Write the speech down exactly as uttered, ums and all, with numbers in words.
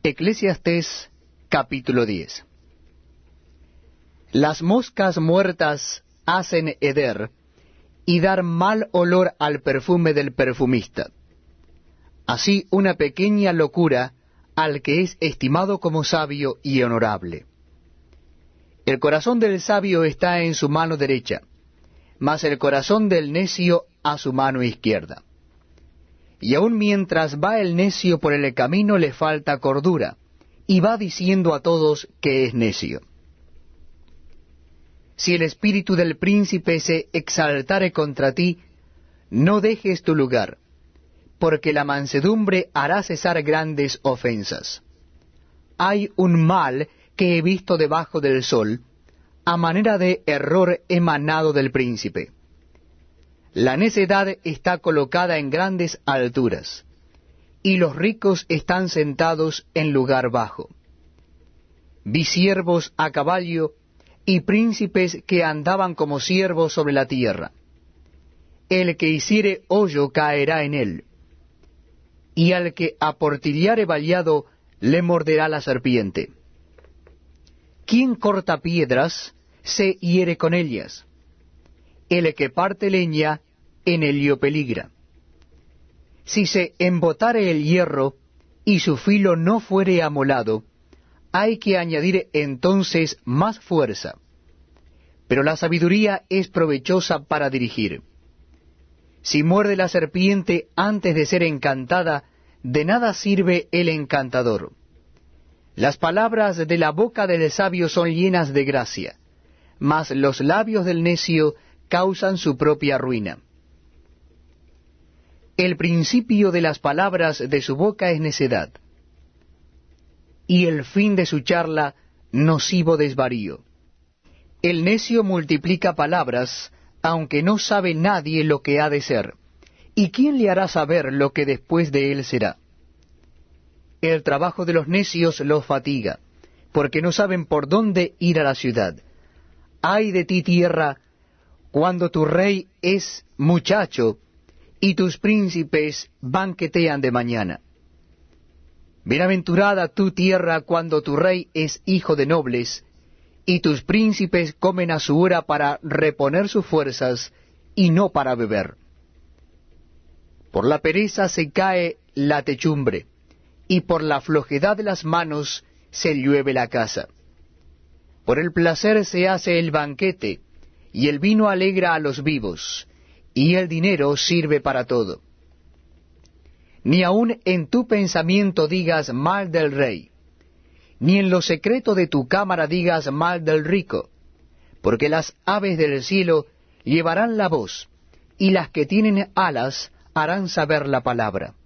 Eclesiastés capítulo diez. Las moscas muertas hacen heder y dar mal olor al perfume del perfumista. Así una pequeña locura al que es estimado como sabio y honorable. El corazón del sabio está en su mano derecha, mas el corazón del necio a su mano izquierda. Y aun mientras va el necio por el camino le falta cordura, y va diciendo a todos que es necio. Si el espíritu del príncipe se exaltare contra ti, no dejes tu lugar, porque la mansedumbre hará cesar grandes ofensas. Hay un mal que he visto debajo del sol, a manera de error emanado del príncipe. La necedad está colocada en grandes alturas, y los ricos están sentados en lugar bajo. Vi siervos a caballo, y príncipes que andaban como siervos sobre la tierra. El que hiciere hoyo caerá en él, y al que aportillare vallado le morderá la serpiente. Quien corta piedras se hiere con ellas. El que parte leña en ello peligra. Si se embotare el hierro y su filo no fuere amolado, hay que añadir entonces más fuerza. Pero la sabiduría es provechosa para dirigir. Si muerde la serpiente antes de ser encantada, de nada sirve el encantador. Las palabras de la boca del sabio son llenas de gracia, mas los labios del necio causan su propia ruina. El principio de las palabras de su boca es necedad, y el fin de su charla nocivo desvarío. El necio multiplica palabras, aunque no sabe nadie lo que ha de ser, ¿y quién le hará saber lo que después de él será? El trabajo de los necios los fatiga, porque no saben por dónde ir a la ciudad. Ay de ti, tierra, cuando tu rey es muchacho, y tus príncipes banquetean de mañana. Bienaventurada tu tierra cuando tu rey es hijo de nobles, y tus príncipes comen a su hora para reponer sus fuerzas, y no para beber. Por la pereza se cae la techumbre, y por la flojedad de las manos se llueve la casa. Por el placer se hace el banquete, y el vino alegra a los vivos, y el dinero sirve para todo. Ni aun en tu pensamiento digas mal del rey, ni en lo secreto de tu cámara digas mal del rico, porque las aves del cielo llevarán la voz, y las que tienen alas harán saber la palabra.